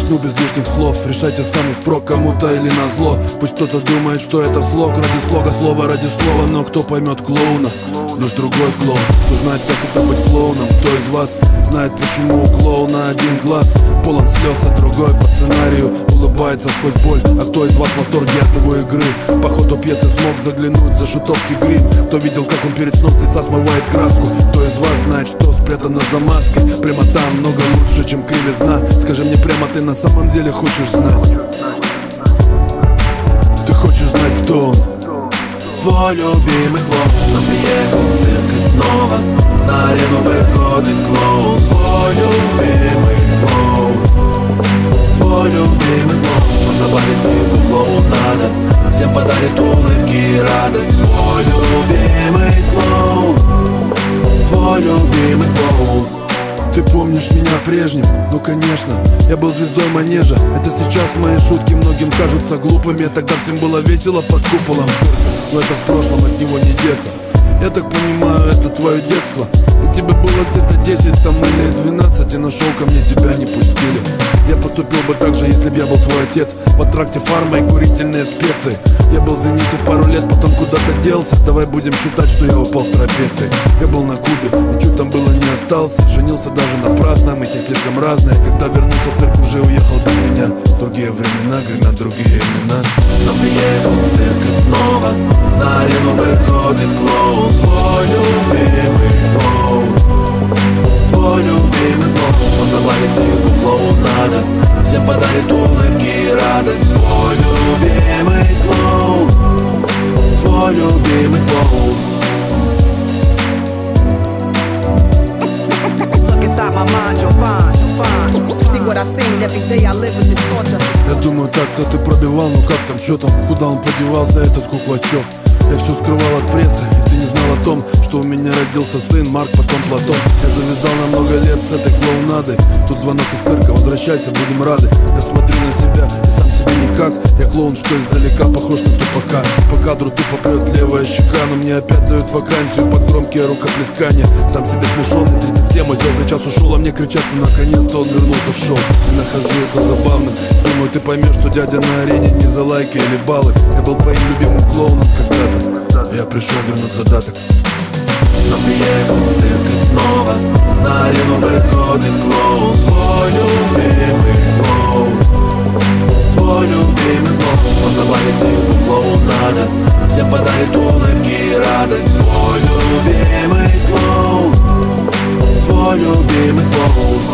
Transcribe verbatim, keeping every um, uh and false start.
начну без лишних слов. Решайте сами впрок, кому-то или назло. Пусть кто-то думает, что это слог ради слога, слово ради слова. Но кто поймет клоуна? Лишь другой клоун. Кто знает, как это быть клоуном? Кто из вас знает, почему у клоуна один глаз полон слез, а другой по сценарию улыбается сквозь боль? А кто из вас в восторге от его игры? По ходу пьесы смог заглянуть за шутовский грим? Кто видел, как он перед сном с лица смывает краску? Кто из вас знает, что спрятано за маской? Прямота много лучше, чем кривизна. Скажи мне прямо, ты на самом деле хочешь знать? Ты хочешь знать, кто он? Твой любимый клоун. Он приехал в цирк и снова на арену выходит клоун. Твой любимый клоун. Твой любимый клоун. Он забавит твою клоунаду, всем подарит улыбки и радость. Твой любимый клоун. Твой любимый клоун. Ты помнишь меня прежним? Ну конечно, я был звездой манежа. Это сейчас мои шутки многим кажутся глупыми. Тогда всем было весело под куполом цирка. Но это в прошлом, от него не деться. Я так понимаю, это твое детство. И тебе было где-то десять там или двенадцать, и нашел ко мне тебя не пустили. Я поступил бы так же, если б я был твой отец. По тракте фарма и курительные специи. Я был в зените пару лет, потом куда-то делся. Давай будем считать, что я упал с трапеции. Я был на Кубе, ничего там было не остался. Женился даже напрасно, мы те слишком разные. Когда вернулся в цирк, уже уехал без меня. Другие времена, гремят другие имена. Но приехал в цирк и снова на арену выходит клоун. Твой любимый клоун. Твой любимый клоун. Он забавит твою клоунаду, всем подарит улыбки и радость. Твой любимый клоун. Твой любимый клоун. Я думаю, так, кто ты пробивал, ну как там, что там, куда он подевался, этот Куклачев? Я все скрывал от прессы, и ты не знал о том, что у меня родился сын, Марк, потом Платон. Я завязал на много лет с этой клоунадой. Тут звонок из цирка, возвращайся, будем рады. Я смотрю на себя и сам себе никак. Я клоун, что издалека похож на тупака. По кадру тупо прет левая щека, но мне опять дают вакансию под громкие рукоплескания. Сам себе смешонный, тридцать семь, мой звездный час ушел, а мне кричат, ну наконец-то он вернулся в шоу. И нахожу это забавным. Думаю, ты поймешь, что дядя на арене не за лайки или баллы. Я был твоим любимым клоуном когда-то. Я пришел вернуть задаток. Но приехал в цирк и снова на арену выходит клоун. Твой любимый клоун. Твой любимый клоун. Он забавит твою клоунаду, всем подарит улыбки и радость. Твой любимый клоун. Твой любимый клоун.